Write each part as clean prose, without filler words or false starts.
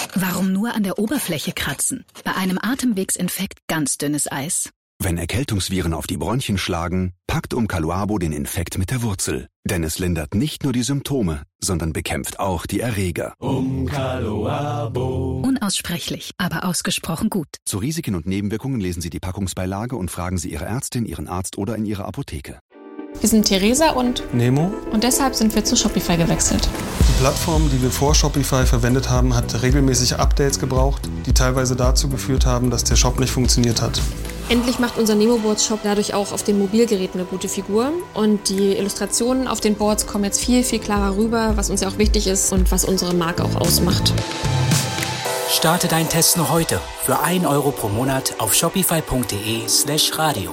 Warum nur an der Oberfläche kratzen? Bei einem Atemwegsinfekt ganz dünnes Eis. Wenn Erkältungsviren auf die Bronchien schlagen, packt Umcaluabo den Infekt mit der Wurzel. Denn es lindert nicht nur die Symptome, sondern bekämpft auch die Erreger. Umcaluabo. Unaussprechlich, aber ausgesprochen gut. Zu Risiken und Nebenwirkungen lesen Sie die Packungsbeilage und fragen Sie Ihre Ärztin, Ihren Arzt oder in Ihrer Apotheke. Wir sind Theresa und Nemo. Und deshalb sind wir zu Shopify gewechselt. Die Plattform, die wir vor Shopify verwendet haben, hat regelmäßig Updates gebraucht, die teilweise dazu geführt haben, dass der Shop nicht funktioniert hat. Endlich macht unser Nemo-Boards-Shop dadurch auch auf den Mobilgeräten eine gute Figur. Und die Illustrationen auf den Boards kommen jetzt viel, viel klarer rüber, was uns ja auch wichtig ist und was unsere Marke auch ausmacht. Starte deinen Test noch heute für 1 Euro pro Monat auf shopify.de/radio.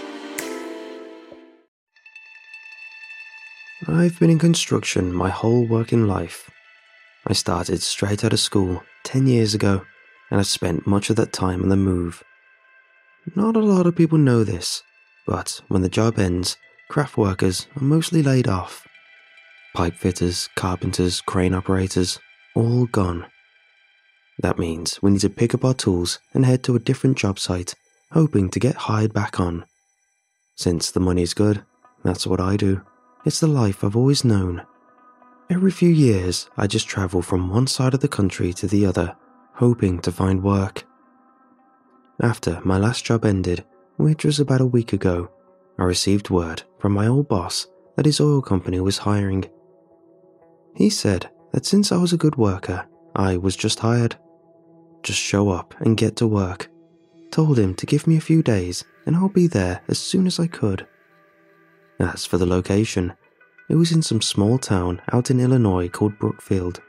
I've been in construction my whole working life. I started straight out of school 10 years ago, and I've spent much of that time on the move. Not a lot of people know this, but when the job ends, craft workers are mostly laid off. Pipe fitters, carpenters, crane operators, all gone. That means we need to pick up our tools and head to a different job site, hoping to get hired back on. Since the money is good, that's what I do. It's the life I've always known. Every few years, I just travel from one side of the country to the other, hoping to find work. After my last job ended, which was about a week ago, I received word from my old boss that his oil company was hiring. He said that since I was a good worker, I was just hired. Just show up and get to work. Told him to give me a few days and I'll be there as soon as I could. As for the location, it was in some small town out in Illinois called Brookfield.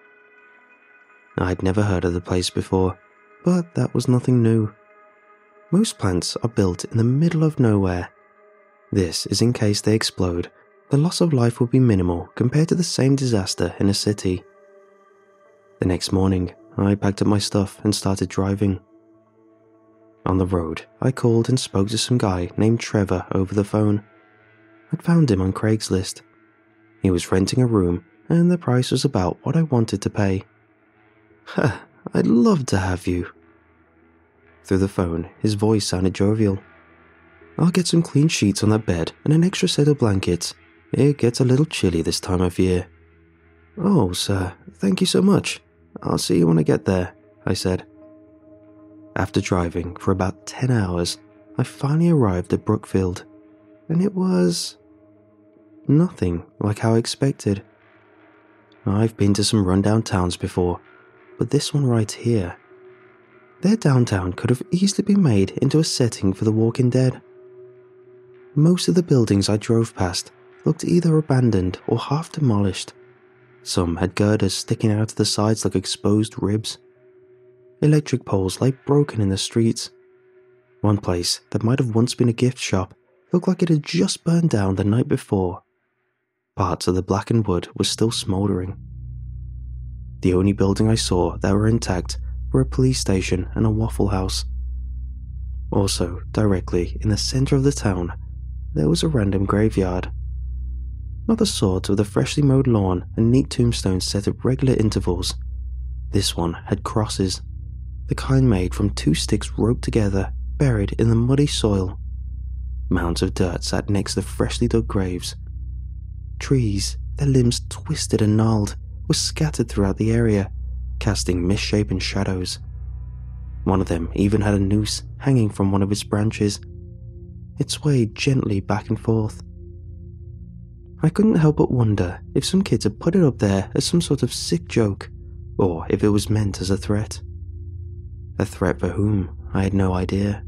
I'd never heard of the place before, but that was nothing new. Most plants are built in the middle of nowhere. This is in case they explode. The loss of life would be minimal compared to the same disaster in a city. The next morning, I packed up my stuff and started driving. On the road, I called and spoke to some guy named Trevor over the phone. I'd found him on Craigslist. He was renting a room, and the price was about what I wanted to pay. "Ha, I'd love to have you." Through the phone, his voice sounded jovial. "I'll get some clean sheets on that bed and an extra set of blankets. It gets a little chilly this time of year." "Oh, sir, thank you so much. I'll see you when I get there," I said. After driving for about 10 hours, I finally arrived at Brookfield, and it was nothing like how I expected. I've been to some rundown towns before, but this one right here, their downtown could have easily been made into a setting for The Walking Dead. Most of the buildings I drove past looked either abandoned or half demolished. Some had girders sticking out of the sides like exposed ribs. Electric poles lay broken in the streets. One place that might have once been a gift shop looked like it had just burned down the night before. Parts of the blackened wood were still smouldering. The only building I saw that were intact were a police station and a Waffle House. Also, directly in the center of the town, there was a random graveyard. Not the sort with a freshly mowed lawn and neat tombstones set at regular intervals. This one had crosses, the kind made from 2 sticks roped together, buried in the muddy soil. Mounds of dirt sat next to the freshly dug graves. Trees, their limbs twisted and gnarled, were scattered throughout the area, casting misshapen shadows. One of them even had a noose hanging from one of its branches. It swayed gently back and forth. I couldn't help but wonder if some kids had put it up there as some sort of sick joke, or if it was meant as a threat. A threat for whom, I had no idea.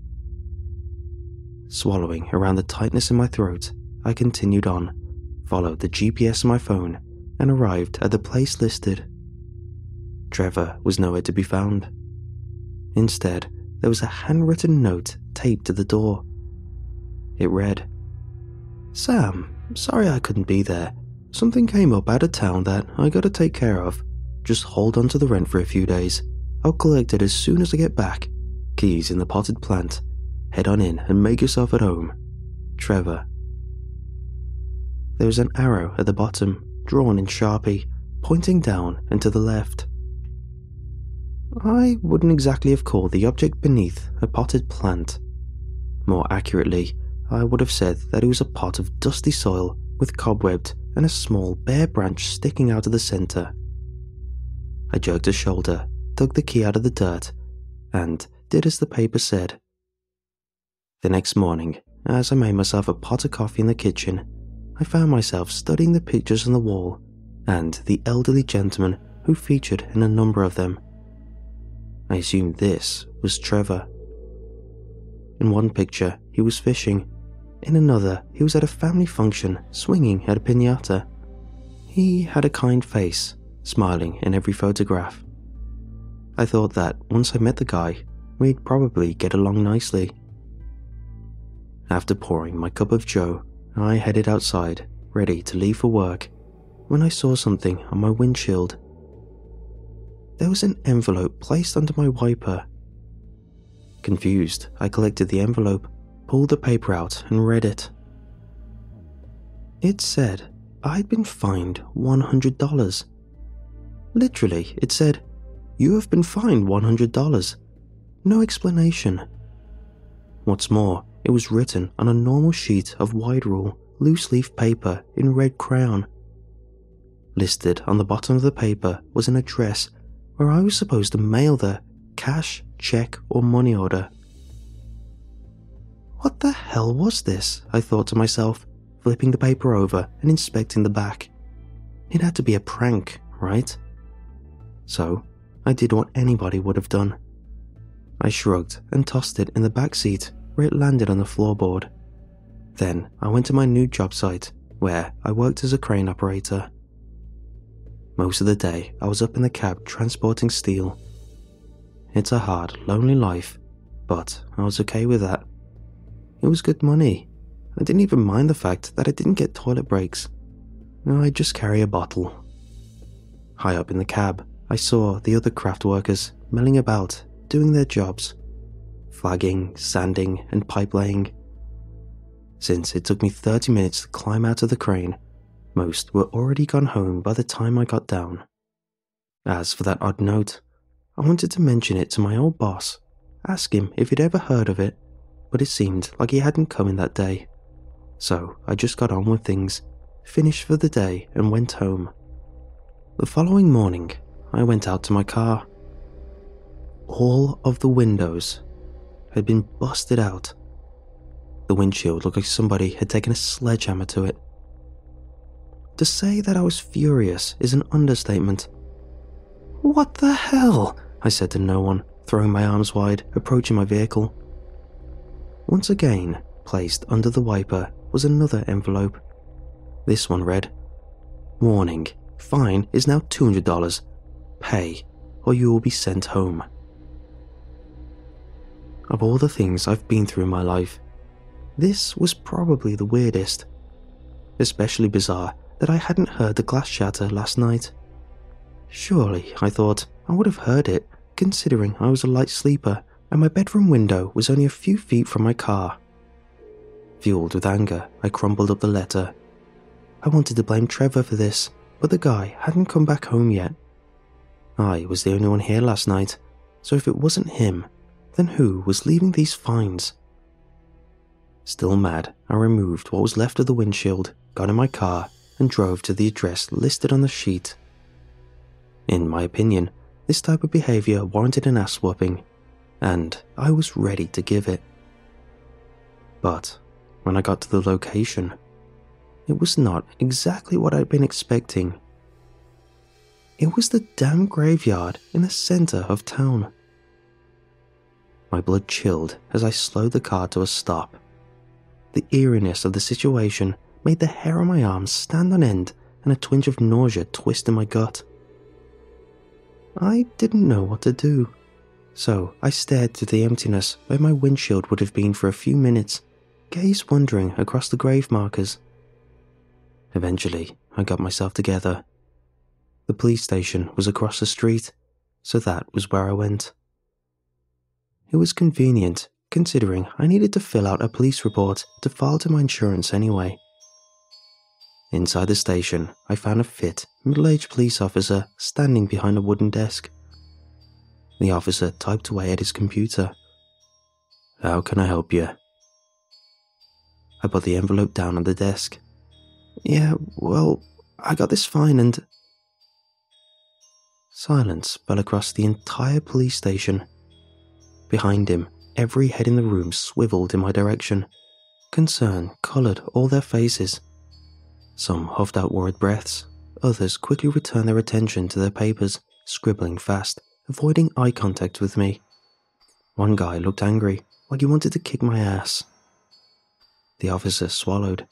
Swallowing around the tightness in my throat, I continued on, followed the GPS on my phone, and arrived at the place listed. Trevor was nowhere to be found. Instead, there was a handwritten note taped to the door. It read, "Sam, sorry I couldn't be there. Something came up out of town that I gotta take care of. Just hold on to the rent for a few days. I'll collect it as soon as I get back. Keys in the potted plant. Head on in and make yourself at home. Trevor." There was an arrow at the bottom, drawn in Sharpie, pointing down and to the left. I wouldn't exactly have called the object beneath a potted plant. More accurately, I would have said that it was a pot of dusty soil with cobwebbed and a small bare branch sticking out of the centre. I jerked a shoulder, dug the key out of the dirt, and did as the paper said. The next morning, as I made myself a pot of coffee in the kitchen, I found myself studying the pictures on the wall and the elderly gentleman who featured in a number of them. I assumed this was Trevor. In one picture, he was fishing. In another, he was at a family function swinging at a piñata. He had a kind face, smiling in every photograph. I thought that once I met the guy, we'd probably get along nicely. After pouring my cup of joe, I headed outside, ready to leave for work, when I saw something on my windshield. There was an envelope placed under my wiper. Confused, I collected the envelope, pulled the paper out and read it. It said I'd been fined $100. Literally, it said, "You have been fined $100. No explanation." What's more, it was written on a normal sheet of wide rule, loose-leaf paper in red crayon. Listed on the bottom of the paper was an address where I was supposed to mail the cash, check, or money order. What the hell was this? I thought to myself, flipping the paper over and inspecting the back. It had to be a prank, right? So, I did what anybody would have done. I shrugged and tossed it in the back seat where it landed on the floorboard. Then I went to my new job site, where I worked as a crane operator. Most of the day, I was up in the cab transporting steel. It's a hard, lonely life, but I was okay with that. It was good money. I didn't even mind the fact that I didn't get toilet breaks. I'd just carry a bottle. High up in the cab, I saw the other craft workers milling about, doing their jobs. Flagging, sanding, and pipe laying. Since it took me 30 minutes to climb out of the crane, most were already gone home by the time I got down. As for that odd note, I wanted to mention it to my old boss, ask him if he'd ever heard of it, but it seemed like he hadn't come in that day. So I just got on with things, finished for the day, and went home. The following morning, I went out to my car. All of the windows had been busted out. The windshield looked like somebody had taken a sledgehammer to it. To say that I was furious is an understatement. "What the hell?" I said to no one, throwing my arms wide, approaching my vehicle. Once again, placed under the wiper, was another envelope. This one read, "Warning, fine is now $200. Pay, or you will be sent home." Of all the things I've been through in my life, this was probably the weirdest. Especially bizarre that I hadn't heard the glass shatter last night. Surely, I thought, I would have heard it, considering I was a light sleeper and my bedroom window was only a few feet from my car. Fueled with anger, I crumpled up the letter. I wanted to blame Trevor for this, but the guy hadn't come back home yet. I was the only one here last night, so if it wasn't him, then who was leaving these fines? Still mad, I removed what was left of the windshield, got in my car, and drove to the address listed on the sheet. In my opinion, this type of behaviour warranted an ass whooping, and I was ready to give it. But when I got to the location, it was not exactly what I'd been expecting. It was the damn graveyard in the centre of town. My blood chilled as I slowed the car to a stop. The eeriness of the situation made the hair on my arms stand on end and a twinge of nausea twist in my gut. I didn't know what to do, so I stared to the emptiness where my windshield would have been for a few minutes, gaze wandering across the grave markers. Eventually, I got myself together. The police station was across the street, so that was where I went. It was convenient, considering I needed to fill out a police report to file to my insurance anyway. Inside the station, I found a fit, middle-aged police officer standing behind a wooden desk. The officer typed away at his computer. "How can I help you?" I put the envelope down on the desk. "Yeah, well, I got this fine and..." Silence fell across the entire police station. Behind him, every head in the room swiveled in my direction. Concern coloured all their faces. Some huffed out worried breaths. Others quickly returned their attention to their papers, scribbling fast, avoiding eye contact with me. One guy looked angry, like he wanted to kick my ass. The officer swallowed.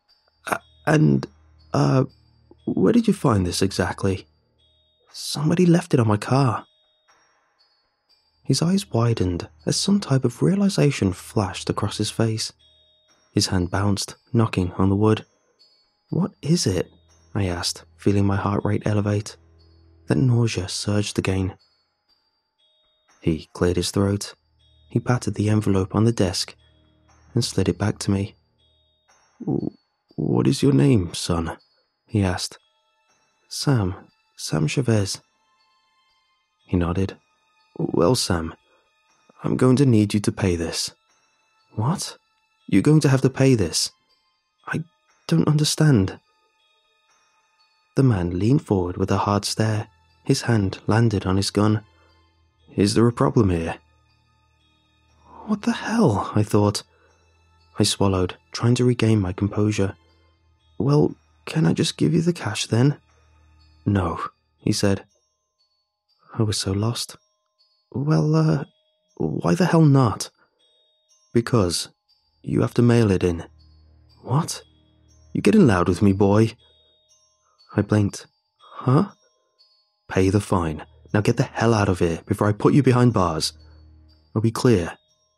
Where did you find this exactly?" "Somebody left it on my car." His eyes widened as some type of realization flashed across his face. His hand bounced, knocking on the wood. "What is it?" I asked, feeling my heart rate elevate. That nausea surged again. He cleared his throat. He patted the envelope on the desk and slid it back to me. "What is your name, son?" he asked. Sam Chavez." He nodded. "Well, Sam, I'm going to need you to pay this." "What? You're going to have to pay this?" "I don't understand." The man leaned forward with a hard stare. His hand landed on his gun. "Is there a problem here?" "What the hell?" I thought. I swallowed, trying to regain my composure. "Well, can I just give you the cash then?" "No," he said. I was so lost. "Well, why the hell not?" "Because you have to mail it in." "What? You getting loud with me, boy?" I blinked. "Huh?" "Pay the fine. Now get the hell out of here before I put you behind bars. Are we clear?"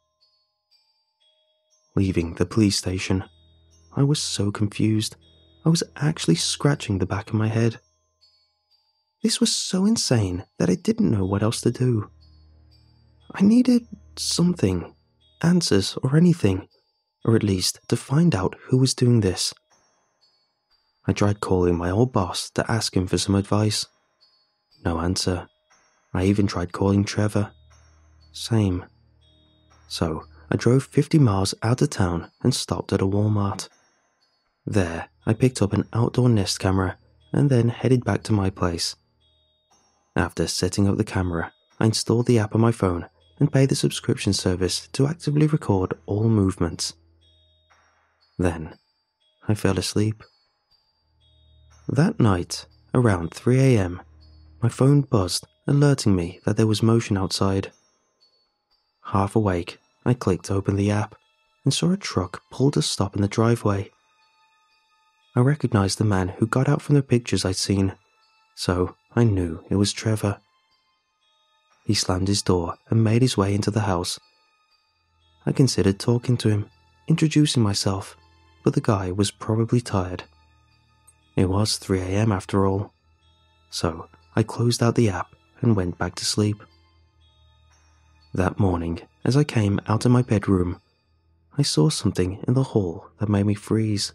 Leaving the police station, I was so confused. I was actually scratching the back of my head. This was so insane that I didn't know what else to do. I needed something, answers or anything, or at least to find out who was doing this. I tried calling my old boss to ask him for some advice. No answer. I even tried calling Trevor. Same. So I drove 50 miles out of town and stopped at a Walmart. There, I picked up an outdoor Nest camera and then headed back to my place. After setting up the camera, I installed the app on my phone and paid the subscription service to actively record all movements. Then, I fell asleep. That night, around 3 a.m., my phone buzzed, alerting me that there was motion outside. Half awake, I clicked open the app and saw a truck pull to stop in the driveway. I recognized the man who got out from the pictures I'd seen, so I knew it was Trevor. He slammed his door and made his way into the house. I considered talking to him, introducing myself, but the guy was probably tired. It was 3 a.m. after all, so I closed out the app and went back to sleep. That morning, as I came out of my bedroom, I saw something in the hall that made me freeze.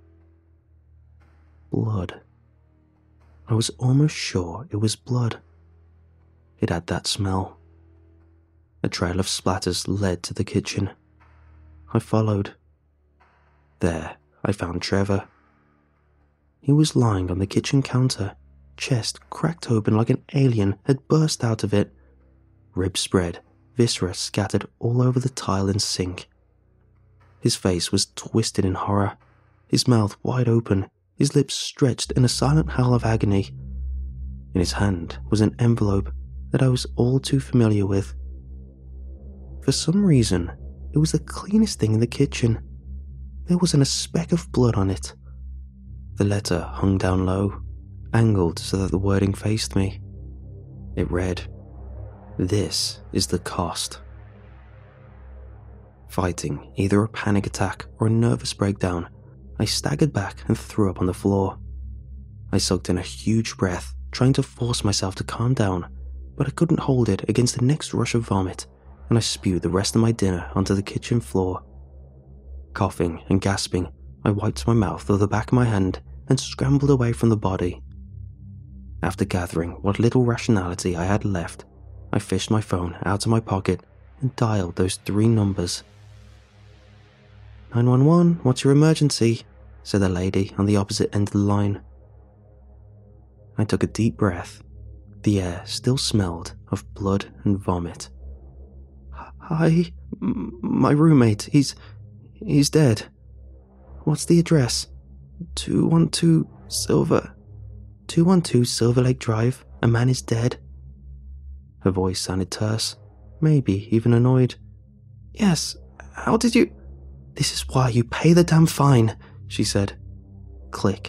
Blood. I was almost sure it was blood. It had that smell. A trail of splatters led to the kitchen. I followed. There, I found Trevor. He was lying on the kitchen counter, chest cracked open like an alien had burst out of it. Ribs spread, viscera scattered all over the tile and sink. His face was twisted in horror, his mouth wide open, his lips stretched in a silent howl of agony. In his hand was an envelope that I was all too familiar with. For some reason, it was the cleanest thing in the kitchen. There wasn't a speck of blood on it. The letter hung down low, angled so that the wording faced me. It read, "This is the cost." Fighting either a panic attack or a nervous breakdown, I staggered back and threw up on the floor. I sucked in a huge breath, trying to force myself to calm down, but I couldn't hold it against the next rush of vomit, and I spewed the rest of my dinner onto the kitchen floor. Coughing and gasping, I wiped my mouth with the back of my hand and scrambled away from the body. After gathering what little rationality I had left, I fished my phone out of my pocket and dialed those 3 numbers. 911, what's your emergency? Said a lady on the opposite end of the line. I took a deep breath. The air still smelled of blood and vomit. Hi, my roommate, he's dead. What's the address? 212 Silver Lake Drive. A man is dead. Her voice sounded terse, maybe even annoyed. Yes, how did you... This is why you pay the damn fine, she said. Click.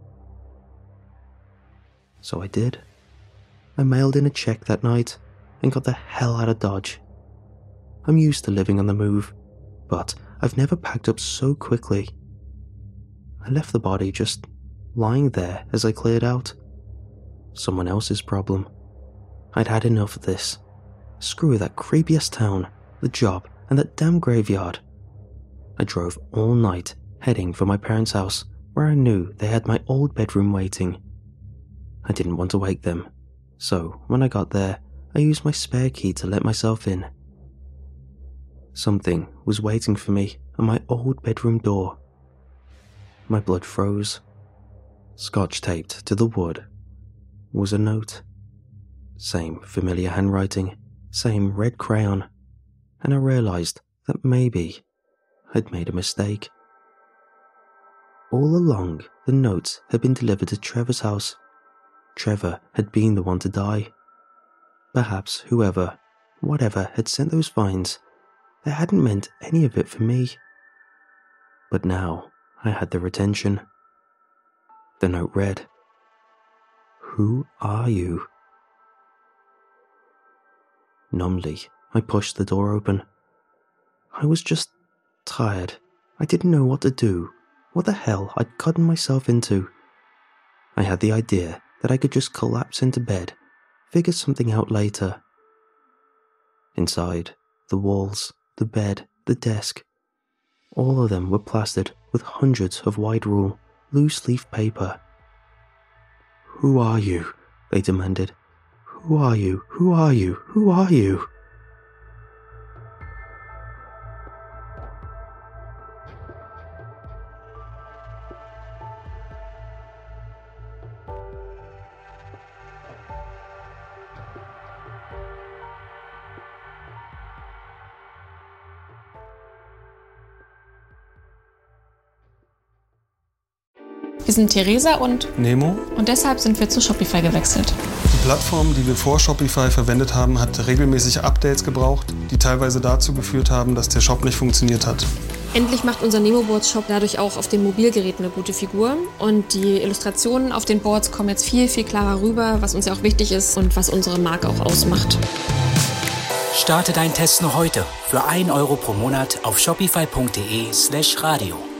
So I did. I mailed in a check that night and got the hell out of Dodge. I'm used to living on the move, but I've never packed up so quickly. I left the body just lying there as I cleared out. Someone else's problem. I'd had enough of this. Screw that creepy-ass town, the job, and that damn graveyard. I drove all night, heading for my parents' house, where I knew they had my old bedroom waiting. I didn't want to wake them, so when I got there, I used my spare key to let myself in. Something was waiting for me at my old bedroom door. My blood froze. Scotch taped to the wood was a note. Same familiar handwriting, same red crayon, and I realized that maybe I'd made a mistake. All along, the notes had been delivered to Trevor's house. Trevor had been the one to die. Perhaps whoever, whatever had sent those vines, they hadn't meant any of it for me. But now I had their attention. The note read, "Who are you?" Numbly, I pushed the door open. I was just tired. I didn't know what to do, what the hell I'd gotten myself into. I had the idea that I could just collapse into bed, figure something out later. Inside, the walls, the bed, the desk, all of them were plastered with hundreds of white rule, loose-leaf paper. "Who are you?" they demanded. "Who are you? Who are you? Who are you?" Wir sind Theresa und Nemo. Und deshalb sind wir zu Shopify gewechselt. Die Plattform, die wir vor Shopify verwendet haben, hat regelmäßig Updates gebraucht, die teilweise dazu geführt haben, dass der Shop nicht funktioniert hat. Endlich macht unser Nemoboards-Shop dadurch auch auf den Mobilgeräten eine gute Figur. Und die Illustrationen auf den Boards kommen jetzt viel, viel klarer rüber, was uns ja auch wichtig ist und was unsere Marke auch ausmacht. Starte deinen Test noch heute für 1 € pro Monat auf shopify.de/radio.